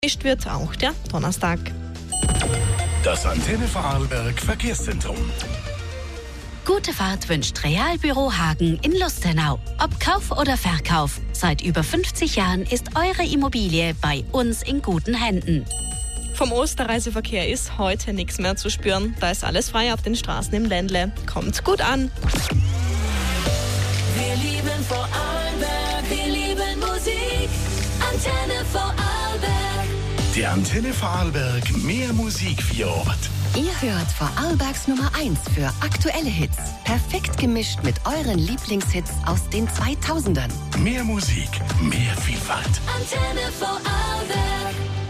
Ist wird auch der Donnerstag. Das Antenne Vorarlberg Verkehrszentrum. Gute Fahrt wünscht Realbüro Hagen in Lustenau. Ob Kauf oder Verkauf, seit über 50 Jahren ist eure Immobilie bei uns in guten Händen. Vom Osterreiseverkehr ist heute nichts mehr zu spüren. Da ist alles frei auf den Straßen im Ländle. Kommt gut an. Wir lieben Vorarlberg, wir lieben Musik. Antenne Vorarlberg. Der Antenne Vorarlberg mehr Musik für Ort. Ihr hört Vorarlbergs Nummer 1 für aktuelle Hits. Perfekt gemischt mit euren Lieblingshits aus den 2000ern. Mehr Musik, mehr Vielfalt. Antenne Vorarlberg.